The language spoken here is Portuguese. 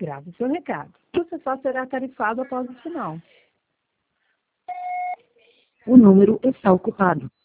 Grave seu recado. O processado será tarifado após o sinal. O número está ocupado.